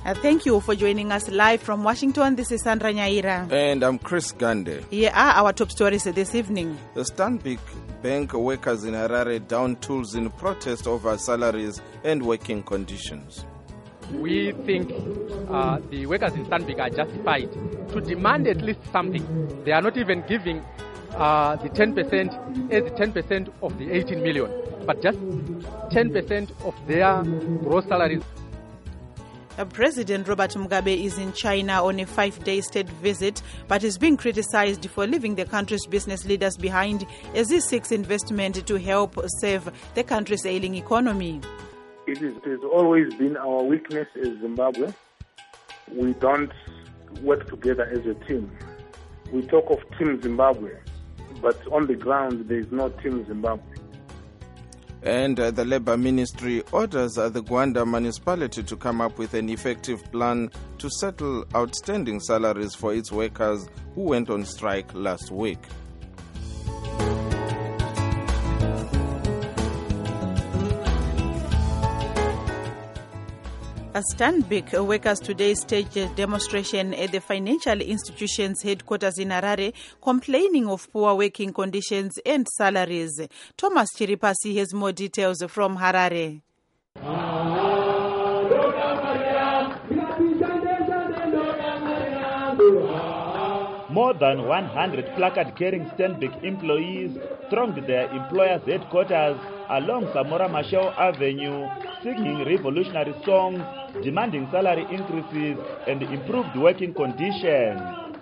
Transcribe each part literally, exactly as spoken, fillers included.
Uh, thank you for joining us live from Washington. This is Sandra Nyaira. And I'm Chris Gande. Here are our top stories this evening. The Stanbic Bank workers in Harare down tools in protest over salaries and working conditions. We think uh, the workers in Stanbic are justified to demand at least something. They are not even giving uh, the ten percent as the ten percent of the eighteen million, but just ten percent of their gross salaries. Uh, President Robert Mugabe is in China on a five-day state visit, but is being criticized for leaving the country's business leaders behind as he seeks investment to help save the country's ailing economy. It, is, it has always been our weakness as Zimbabwe. We don't work together as a team. We talk of Team Zimbabwe, but on the ground there is no Team Zimbabwe. And uh, the Labour Ministry orders uh, the Gwanda municipality to come up with an effective plan to settle outstanding salaries for its workers who went on strike last week. A Stanbic workers today staged a demonstration at the financial institution's headquarters in Harare, complaining of poor working conditions and salaries. Thomas Chiripasi has more details from Harare. More than one hundred placard-carrying Stanbic employees thronged their employers' headquarters along Samora Machel Avenue, singing revolutionary songs, demanding salary increases and improved working conditions.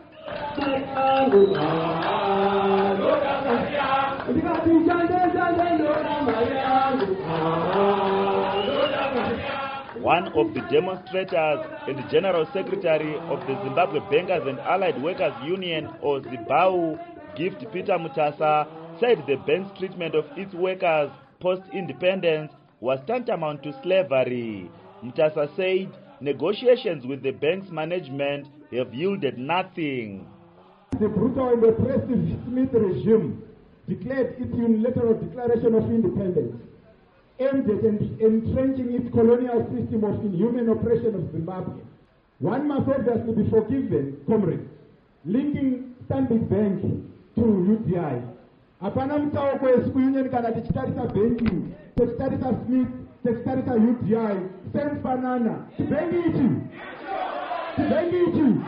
One of the demonstrators and the General Secretary of the Zimbabwe Bankers and Allied Workers Union, or ZIBAU, Gift Peter Mutasa, said the bank's treatment of its workers post-independence was tantamount to slavery. Mutasa said negotiations with the bank's management have yielded nothing. The brutal and oppressive Smith regime declared its unilateral declaration of independence, aimed at entrenching its colonial system of inhuman oppression of Zimbabwe. One must obviously be forgiven, comrades, linking Stanbic Bank to U D I. Hapana mtaoko esiku kana tichitarisa banking, tichitarisa Smith, tichitarisa U D I, same banana. Banking ichi. Banking ichi.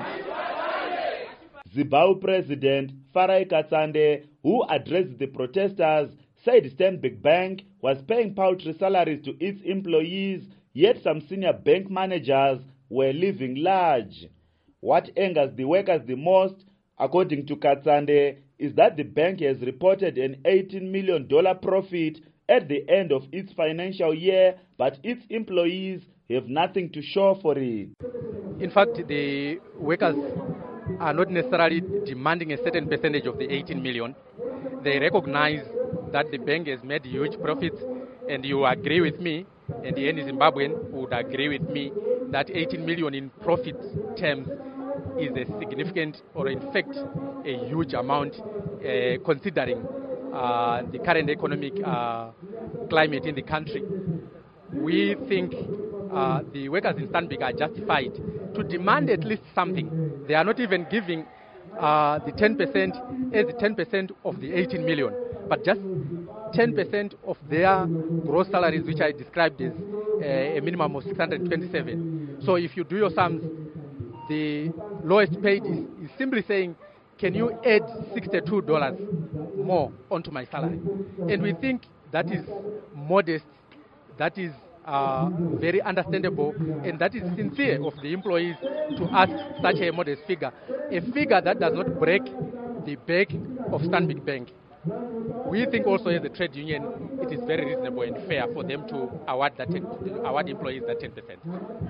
ZIBAU President Farai Katsande, who addressed the protesters, said Stanbic Bank was paying paltry salaries to its employees, yet some senior bank managers were living large. What angers the workers the most, according to Katsande, is that the bank has reported an eighteen million dollars profit at the end of its financial year, but its employees have nothing to show for it. In fact, the workers are not necessarily demanding a certain percentage of the eighteen million. They recognize that the bank has made huge profits, and you agree with me, and any Zimbabwean would agree with me, that eighteen million in profit terms is a significant, or in fact a huge amount, uh, considering uh, the current economic uh, climate in the country. We think uh, the workers in Stanbic are justified to demand at least something. They are not even giving uh, the ten percent as the ten percent of the eighteen million, but just ten percent of their gross salaries, which I described as uh, a minimum of six hundred twenty-seven. So if you do your sums, the lowest paid is, is simply saying, can you add sixty-two dollars more onto my salary? And we think that is modest, that is uh, very understandable, and that is sincere of the employees to ask such a modest figure, a figure that does not break the back of Stanbic Bank. We think also as a trade union, it is very reasonable and fair for them to award that ten, award employees that ten percent.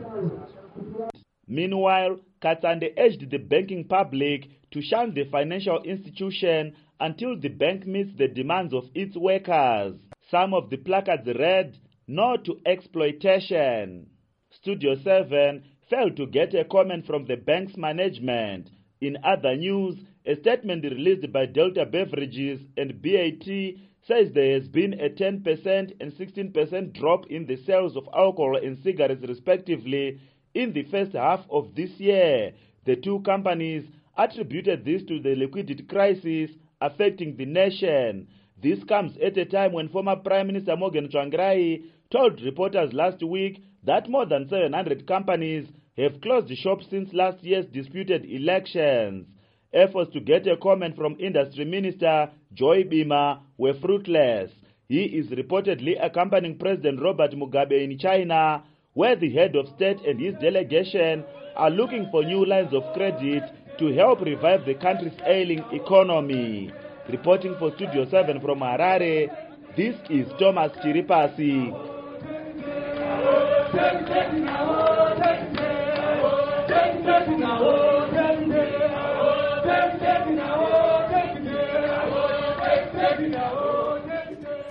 Meanwhile, Katsande urged the banking public to shun the financial institution until the bank meets the demands of its workers. Some of the placards read, "No to exploitation." Studio seven failed to get a comment from the bank's management. In other news, a statement released by Delta Beverages and B A T says there has been a ten percent and sixteen percent drop in the sales of alcohol and cigarettes respectively in the first half of this year. The two companies attributed this to the liquidity crisis affecting the nation. This comes at a time when former Prime Minister Morgan Tsvangirai told reporters last week that more than seven hundred companies have closed shop since last year's disputed elections. Efforts to get a comment from Industry Minister Joy Bima were fruitless. He is reportedly accompanying President Robert Mugabe in China, where the head of state and his delegation are looking for new lines of credit to help revive the country's ailing economy. Reporting for Studio seven from Harare, this is Thomas Chiripasi.